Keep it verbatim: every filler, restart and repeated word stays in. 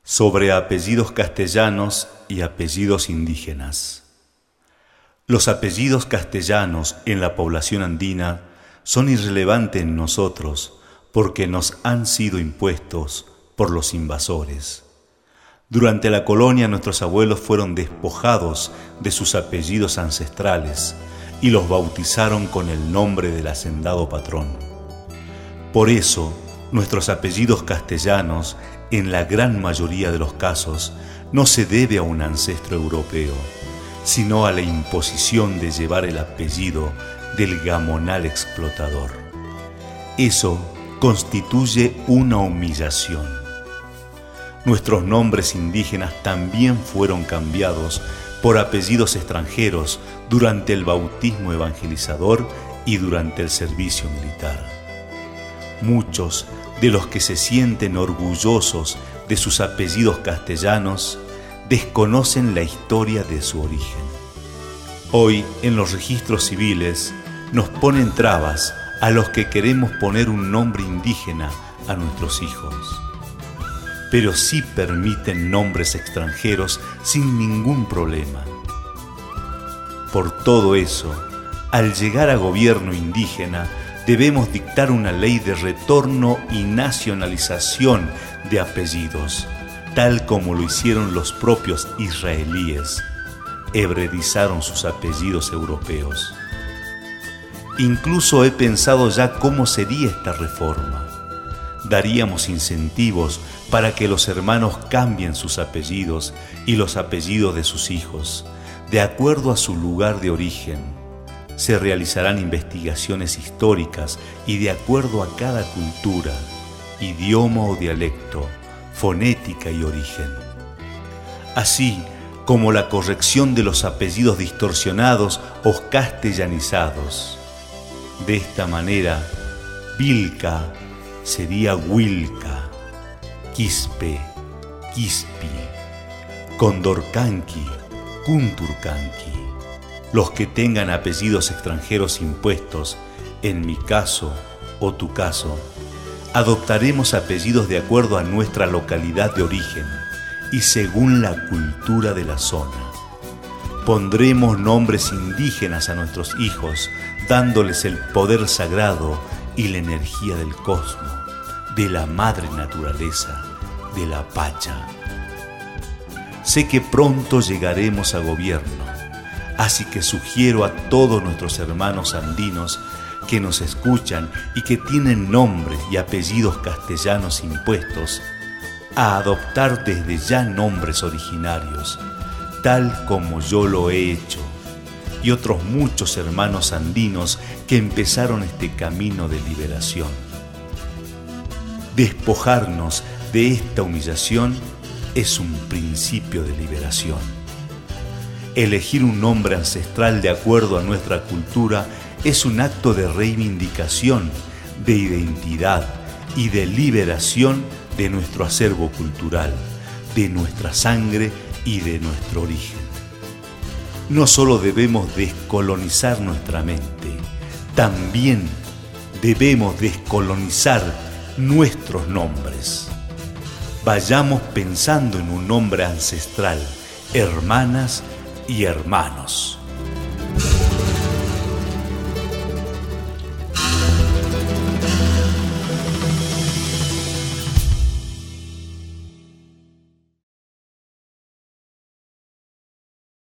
sobre apellidos castellanos y apellidos indígenas. Los apellidos castellanos en la población andina son irrelevantes en nosotros porque nos han sido impuestos por los invasores. Durante la colonia nuestros abuelos fueron despojados de sus apellidos ancestrales y los bautizaron con el nombre del hacendado patrón. Por eso, nuestros apellidos castellanos, en la gran mayoría de los casos, no se debe a un ancestro europeo, sino a la imposición de llevar el apellido del gamonal explotador. Eso constituye una humillación. Nuestros nombres indígenas también fueron cambiados por apellidos extranjeros durante el bautismo evangelizador y durante el servicio militar. Muchos de los que se sienten orgullosos de sus apellidos castellanos desconocen la historia de su origen. Hoy, en los registros civiles, nos ponen trabas a los que queremos poner un nombre indígena a nuestros hijos. Pero sí permiten nombres extranjeros sin ningún problema. Por todo eso, al llegar a gobierno indígena, debemos dictar una ley de retorno y nacionalización de apellidos, tal como lo hicieron los propios israelíes. Hebraizaron sus apellidos europeos. Incluso he pensado ya cómo sería esta reforma. Daríamos incentivos para que los hermanos cambien sus apellidos y los apellidos de sus hijos, de acuerdo a su lugar de origen. Se realizarán investigaciones históricas y de acuerdo a cada cultura, idioma o dialecto, fonética y origen. Así como la corrección de los apellidos distorsionados o castellanizados. De esta manera, Vilca sería Huilca, Quispe, Quispi, Condorcanqui, Kunturcanqui. Los que tengan apellidos extranjeros impuestos, en mi caso o tu caso, adoptaremos apellidos de acuerdo a nuestra localidad de origen y según la cultura de la zona. Pondremos nombres indígenas a nuestros hijos, dándoles el poder sagrado y la energía del cosmos, de la madre naturaleza, de la Pacha. Sé que pronto llegaremos a gobierno. Así que sugiero a todos nuestros hermanos andinos que nos escuchan y que tienen nombres y apellidos castellanos impuestos a adoptar desde ya nombres originarios, tal como yo lo he hecho, y otros muchos hermanos andinos que empezaron este camino de liberación. Despojarnos de esta humillación es un principio de liberación. Elegir un nombre ancestral de acuerdo a nuestra cultura es un acto de reivindicación, de identidad y de liberación de nuestro acervo cultural, de nuestra sangre y de nuestro origen. No solo debemos descolonizar nuestra mente, también debemos descolonizar nuestros nombres. Vayamos pensando en un nombre ancestral, hermanas y hermanos.